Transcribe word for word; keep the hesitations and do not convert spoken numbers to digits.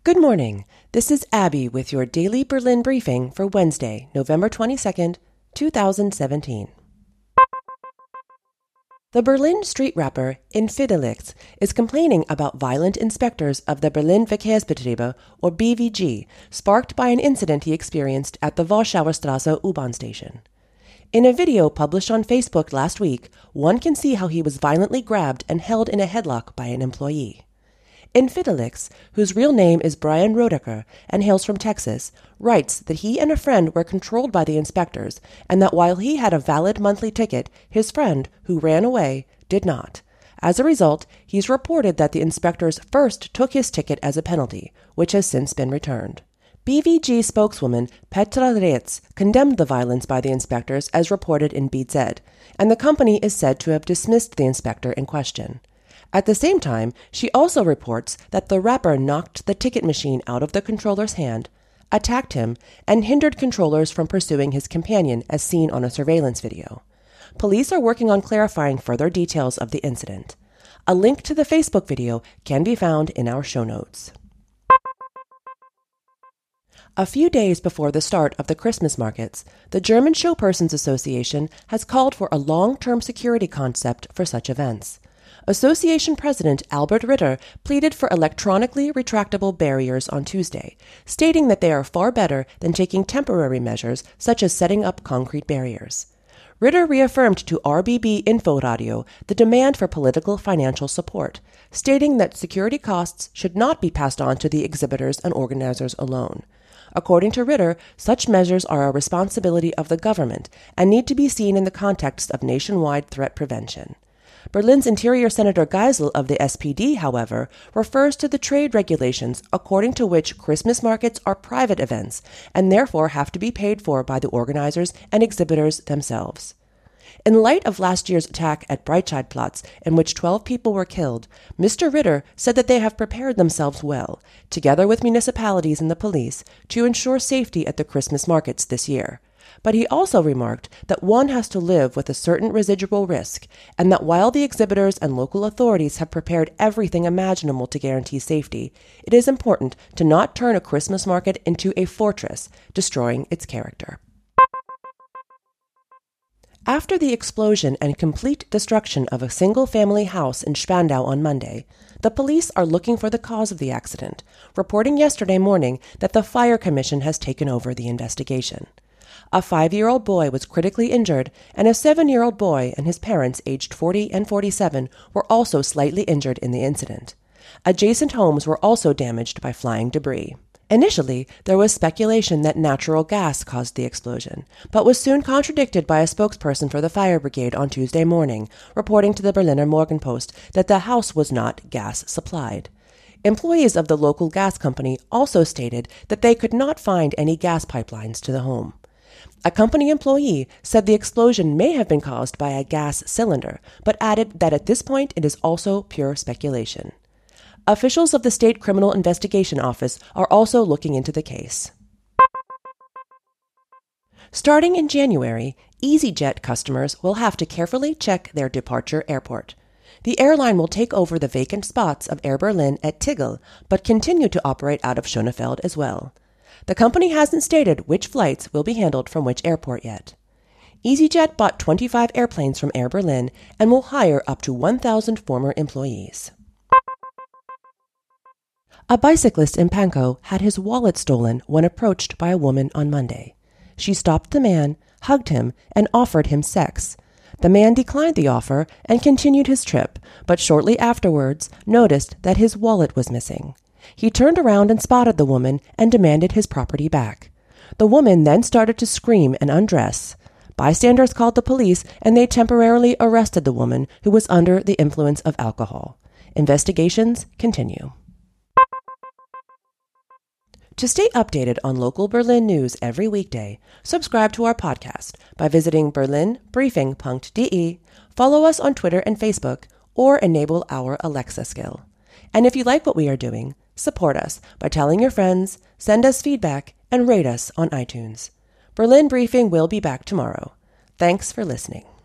Good morning. This is Abby with your daily Berlin briefing for Wednesday, November twenty-second, two thousand seventeen. The Berlin street rapper Infidelix is complaining about violent inspectors of the Berlin Verkehrsbetriebe, or B V G, sparked by an incident he experienced at the Warschauer Straße U-Bahn station. In a video published on Facebook last week, one can see how he was violently grabbed and held in a headlock by an employee. Infidelix, whose real name is Brian Rodecker and hails from Texas, writes that he and a friend were controlled by the inspectors and that while he had a valid monthly ticket, his friend, who ran away, did not. As a result, he's reported that the inspectors first took his ticket as a penalty, which has since been returned. B V G spokeswoman Petra Reitz condemned the violence by the inspectors as reported in B Z, and the company is said to have dismissed the inspector in question. At the same time, she also reports that the rapper knocked the ticket machine out of the controller's hand, attacked him, and hindered controllers from pursuing his companion as seen on a surveillance video. Police are working on clarifying further details of the incident. A link to the Facebook video can be found in our show notes. A few days before the start of the Christmas markets, the German Showpersons Association has called for a long-term security concept for such events. Association President Albert Ritter pleaded for electronically retractable barriers on Tuesday, stating that they are far better than taking temporary measures such as setting up concrete barriers. Ritter reaffirmed to R B B Inforadio the demand for political financial support, stating that security costs should not be passed on to the exhibitors and organizers alone. According to Ritter, such measures are a responsibility of the government and need to be seen in the context of nationwide threat prevention. Berlin's Interior Senator Geisel of the S P D, however, refers to the trade regulations according to which Christmas markets are private events and therefore have to be paid for by the organizers and exhibitors themselves. In light of last year's attack at Breitscheidplatz, in which twelve people were killed, Mister Ritter said that they have prepared themselves well, together with municipalities and the police, to ensure safety at the Christmas markets this year. But he also remarked that one has to live with a certain residual risk, and that while the exhibitors and local authorities have prepared everything imaginable to guarantee safety, it is important to not turn a Christmas market into a fortress, destroying its character. After the explosion and complete destruction of a single-family house in Spandau on Monday, the police are looking for the cause of the accident, reporting yesterday morning that the Fire Commission has taken over the investigation. A five-year-old boy was critically injured, and a seven-year-old boy and his parents, aged forty and forty-seven, were also slightly injured in the incident. Adjacent homes were also damaged by flying debris. Initially, there was speculation that natural gas caused the explosion, but was soon contradicted by a spokesperson for the fire brigade on Tuesday morning, reporting to the Berliner Morgenpost that the house was not gas supplied. Employees of the local gas company also stated that they could not find any gas pipelines to the home. A company employee said the explosion may have been caused by a gas cylinder, but added that at this point it is also pure speculation. Officials of the State Criminal Investigation Office are also looking into the case. Starting in January, EasyJet customers will have to carefully check their departure airport. The airline will take over the vacant spots of Air Berlin at Tegel, but continue to operate out of Schönefeld as well. The company hasn't stated which flights will be handled from which airport yet. EasyJet bought twenty-five airplanes from Air Berlin and will hire up to one thousand former employees. A bicyclist in Pankow had his wallet stolen when approached by a woman on Monday. She stopped the man, hugged him, and offered him sex. The man declined the offer and continued his trip, but shortly afterwards noticed that his wallet was missing. He turned around and spotted the woman and demanded his property back. The woman then started to scream and undress. Bystanders called the police and they temporarily arrested the woman, who was under the influence of alcohol. Investigations continue. To stay updated on local Berlin news every weekday, subscribe to our podcast by visiting berlin briefing punkt de, follow us on Twitter and Facebook, or enable our Alexa skill. And if you like what we are doing, support us by telling your friends, send us feedback, and rate us on iTunes. Berlin Briefing will be back tomorrow. Thanks for listening.